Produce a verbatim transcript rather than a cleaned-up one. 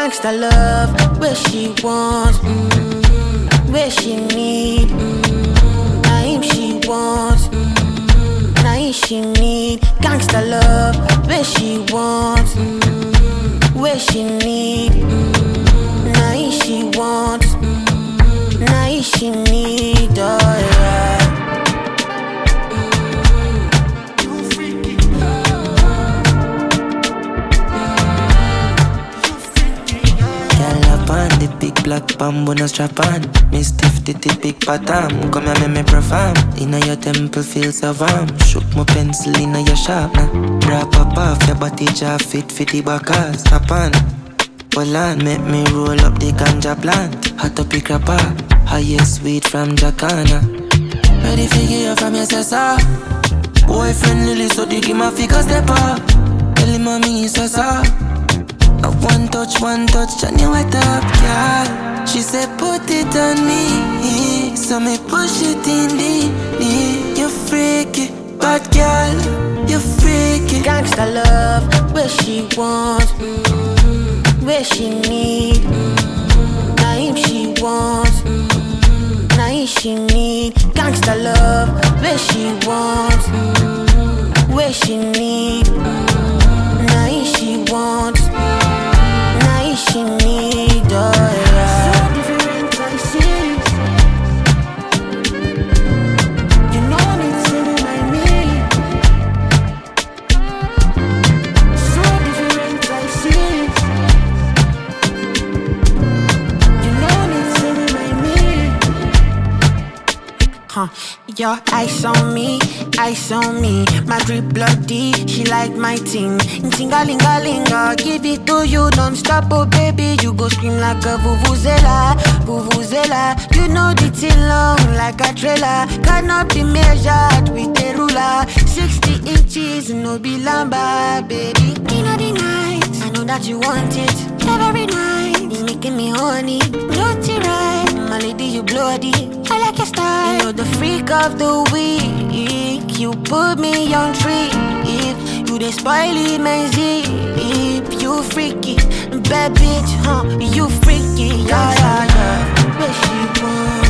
Gangsta love, where she wants, mm-hmm. Where she need, mm-hmm. Now him she wants, mm-hmm. Now him she need. Gangsta love, where she wants, mm-hmm. Where she need, mm-hmm. Now him she wants, mm-hmm. Now him she need, oh yeah. The big black bamboo no strap on. Me stiff titty big pattern. Come here make me perform. Inna your temple feel so warm. Shook my pencil inna your sharpener. Wrap up off your body jaw fit fit the backers. Tap on, pull on, make me roll up the ganja plant. Hot up the crapper, highest sweet from Jacana. Ready figure you from your sister. Boyfriend Lily so they give my figure step up. Tell him mommy is so soft. A one touch, one touch, and you wet up, girl. She said put it on me, so me push it in the knee. You freaky, bad girl, you freaky. Gangsta love, where she wants, mm-hmm. Where she need, mm-hmm. Now him she wants, mm-hmm. Now him she need. Gangsta love, where she wants, mm-hmm. Where she need, mm-hmm. Now him she wants, now she need, oh yeah. So different, I see. You know it's in my me. So different, I see. You know it's in my me. Huh, your eyes on me, eyes on me. My drip bloody, she like my ting. Tinga-linga-linga, give it to you non-stop, oh baby. You go scream like a vuvuzela, vuvuzela. You know the thing long like a trailer. Cannot be measured with a ruler. Sixty inches, no be lamba, baby. In the night, I know that you want it. Every night, you making me horny. Naughty right, my lady, you bloody. I like your style. You're the freak of the week. You put me on trip. You the spoily my zip. You freaky, bad bitch, huh? You freaky, yeah, yeah, yeah. Where she want?